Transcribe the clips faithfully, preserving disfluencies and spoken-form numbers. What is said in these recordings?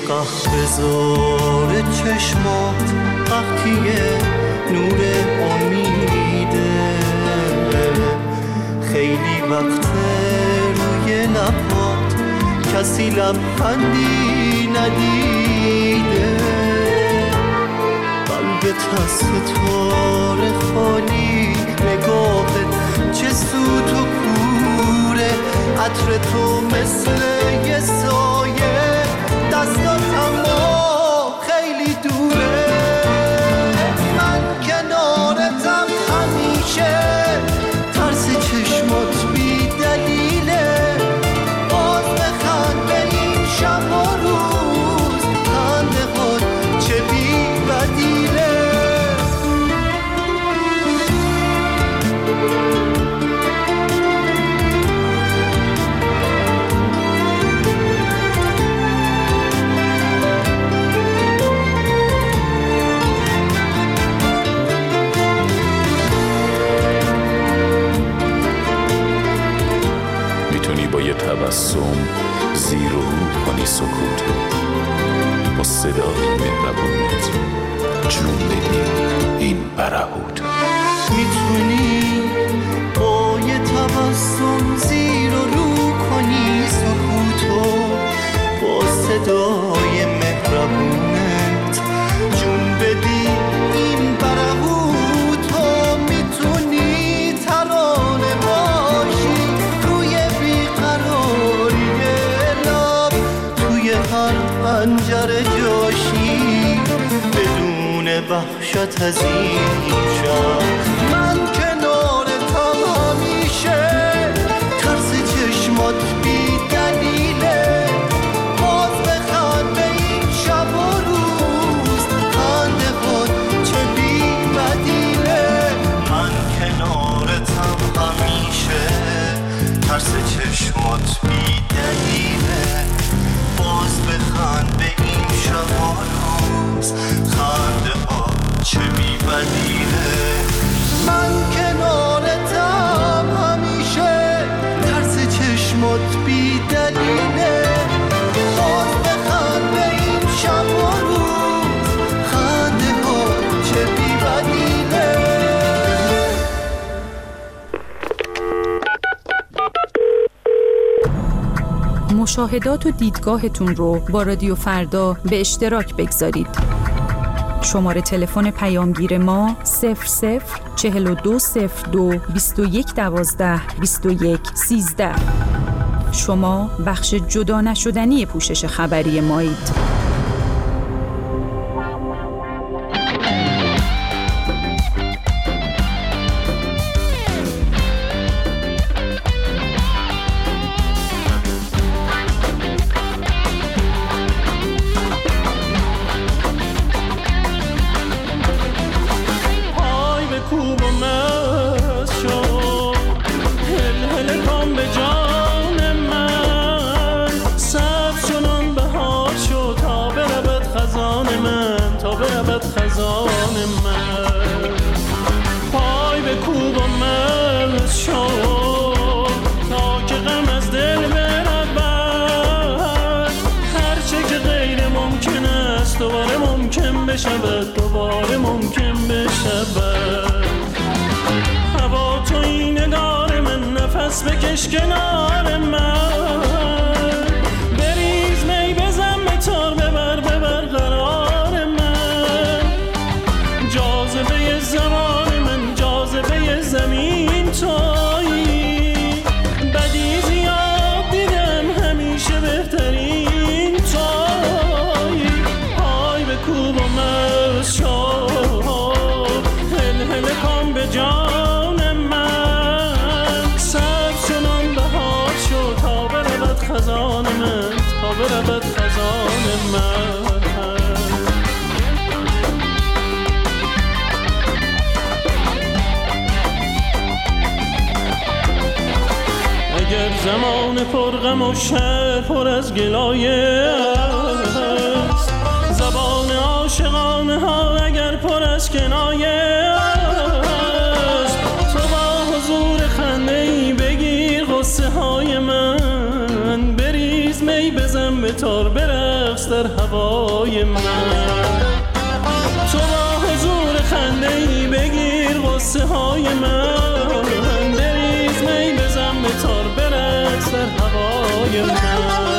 قهوه زار چشمات وقتی نور امیده، خیلی وقت روی لبات کسی لبخندی ندیده، قلبت از ستاره خالی، نگاهت چه سوت و کوره، عطر تو مثل یه سایه، دستات اما خیلی دوره. من کنارتم همیشه، ترس چشمات بی دلیله، باز بخند به این شب و روز، خنده هات چه بی بدیله. تبسم زیر و رو کنی سکوتو، با صدای مهربونت جون بدی این برهوتو. میتونی با یه تبسم زیر و رو کنی سکوتو، با صدای مهربونت جون بدی این برهوتو. میتونی ترانه باشی روی بیقراری لب، توی هر پنجره جاشی بدون وحشت از این شب. من کنارتم همیشه، ترس چشمات بی دلیله، باز بخند به این شب و روز، خنده هات چه بی بدیله. من کنارتم همیشه، ترس چشمات بی دلیله، باز بخند به این شب و روز، خنده هات چه بی بدیله. من کنارتم همیشه، ترس چشمات بی دلیله، باز بخند به این شب و روز، خنده هات چه بی بدیله. مشاهدات و دیدگاهتون رو با رادیو فردا به اشتراک بگذارید. شماره تلفن پیامگیر ما صفر صفر چهل و دو صفر دو بیست و یک دوازده بیست و یک سیزده. شما بخش جدا نشدنی پوشش خبری مایید. دوباره ممکن بشود. هوا توی نگار من، نفس بکش کنار من، بریز می بزن به تار، ببر ببر قرار من، جاذبه زمان من، جاذبه زمین تویی، بدی زیاد دیدم همیشه بهترین تویی. پای به کوب و مست شد، هل هل کن به جان من، سبز چنان بهار شد تا برود خزان من، تا برود خزان من. اگر زمان پرغم و شهر پر از گلایه است، زبان عاشقانه ها اگر پر از کنایه است، تو با حضور خنده ای بگیر غصه های من، بریز می بزن به تار برد رقص در هوای من. تو با حضور خنده‌ای بگیر غصه های من، بریز می بزن به تار برقص در هوای من.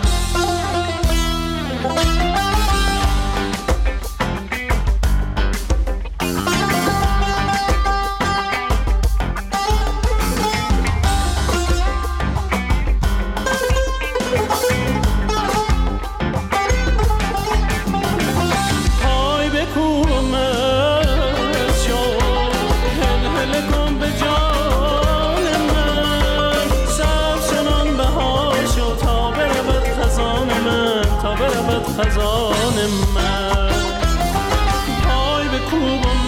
خزان من پای به کوب و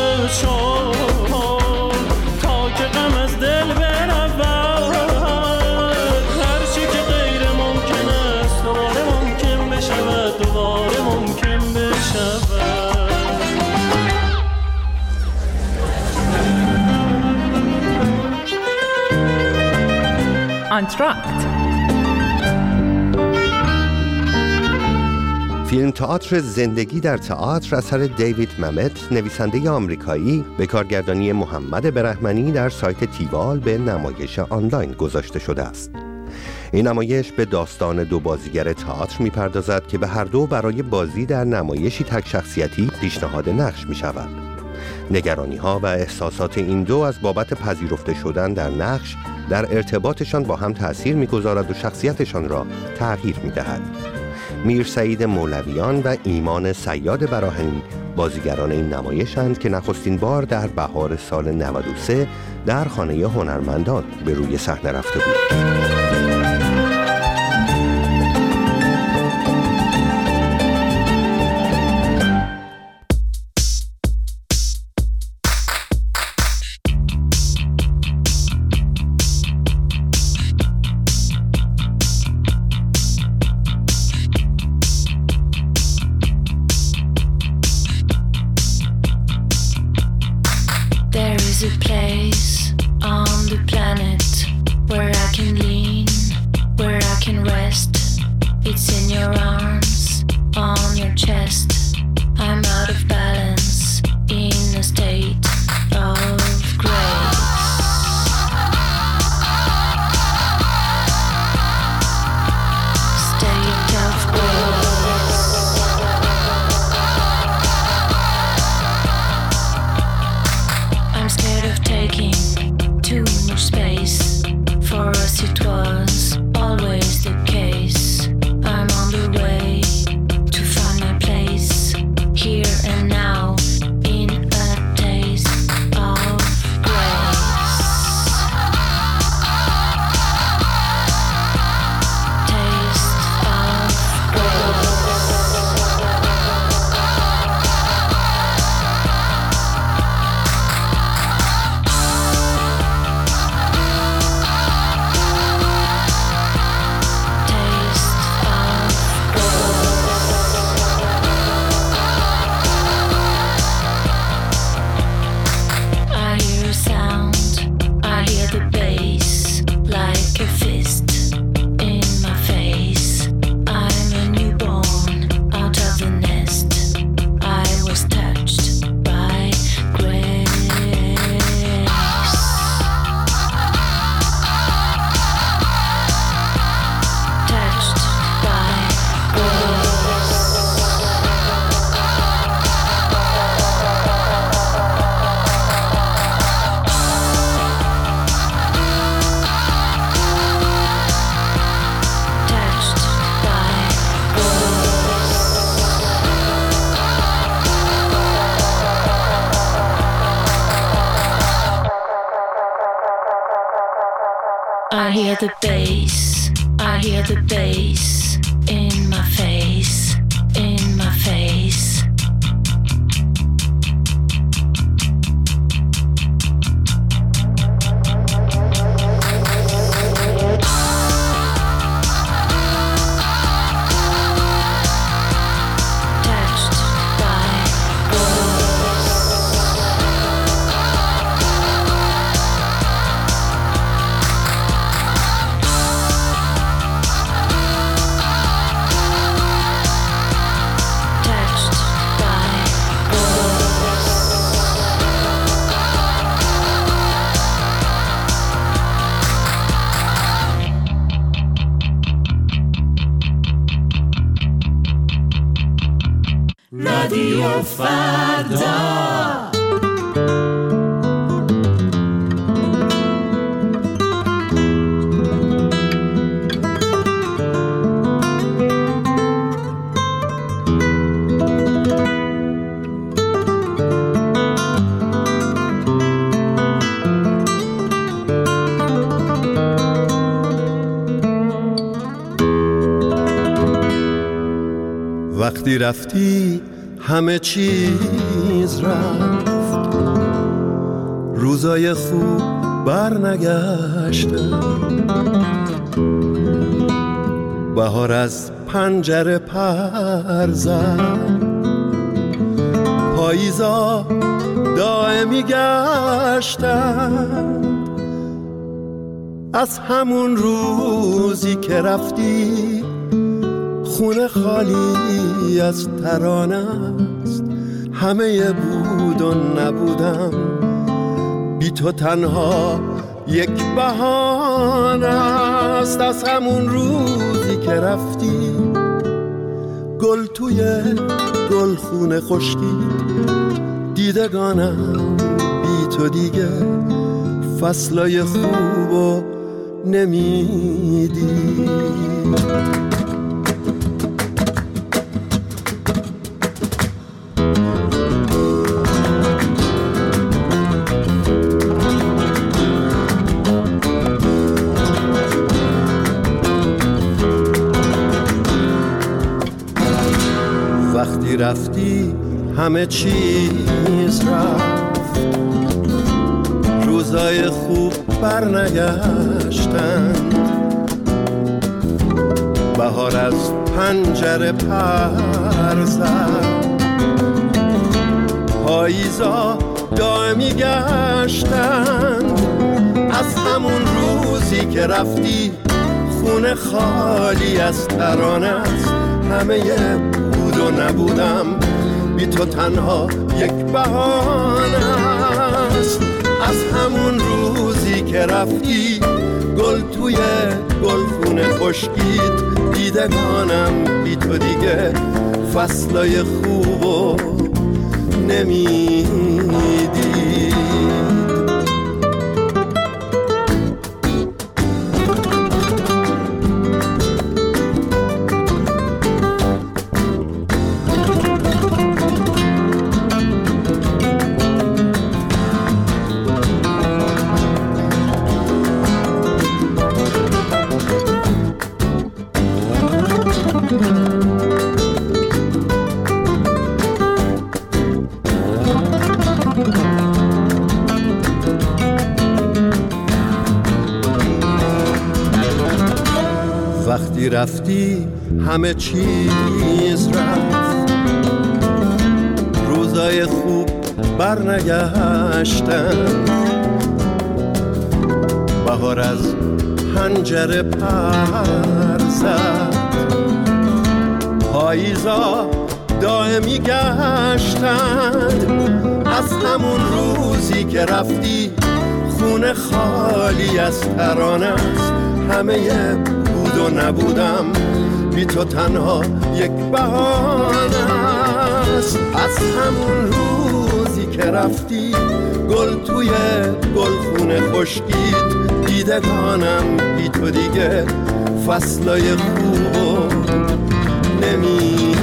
مشون تا که غم از دل برود. هرچی که غیر ممکن است دوباره ممکن بشود، دوباره ممکن بشود. آنتراکت فیلم تئاتر زندگی در تئاتر اثر دیوید ممت، نویسنده آمریکایی، به کارگردانی محمد برهمنی در سایت تیوال به نمایش آنلاین گذاشته شده است. این نمایش به داستان دو بازیگر تئاتر می‌پردازد که به هر دو برای بازی در نمایشی تک شخصیتی پیشنهاد نقش می‌شود. نگرانی‌ها و احساسات این دو از بابت پذیرفته شدن در نقش در ارتباطشان با هم تأثیر می‌گذارد و شخصیتشان را تغییر می‌دهد. میر سعید مولویان و ایمان صیاد براهنی بازیگران این نمایشند که نخستین بار در بهار سال نود و سه در خانه هنرمندان به روی صحنه رفته بود. There's a place on the planet where I can lean, where I can rest. It's in your arms, on your chest. I'm out of balance, in a state of grace. State of grace. I'm scared of taking too much space. For us it was always the case. I'm on the way to find my place, here and now, in a taste of grace. Taste of grace. I hear the bass, I hear the bass in my face, in my face. رادیو فردا. وقتی رفتی همه چیز رفت، روزای خوب بر نگشتن، بهار از پنجره پر زد، پاییزا دائمی گشتن. از همون روزی که رفتی خونه خالی از ترانه است، همه بود و نبودم، بی تو تنها یک بهانه است. از همون روزی که رفتی گل توی گل خونه خشکید، دیدگانم بی تو دیگه فصلای خوبو نمیدی. وقتی رفتی همه چیز رفت، روزای خوب بر نگشتند، بهار از پنجره پر زد، پاییزا دائمی گشتند. از همون روزی که رفتی خونه خالی از ترانه است، همه بود و نبودم، بی تو تنها یک بهانه است. از همون روزی که رفتی گل توی گلخونه خشکید، دیدگانم بی تو دیگه فصلای خوبو نمیدی. وقتی رفتی همه چیز رفت، روزای خوب بر نگشتن، بهار از پنجره پر زد، پاییزا دائمی گشتند. از همون روزی که رفتی خونه خالی از ترانه است، همه بود و نبودم، بی تو تنها یک بهانه است. از همون روزی که رفتی گل توی گلخونه خشکید، دیدگانم بی تو دیگه فصلای خوبو نمیدی.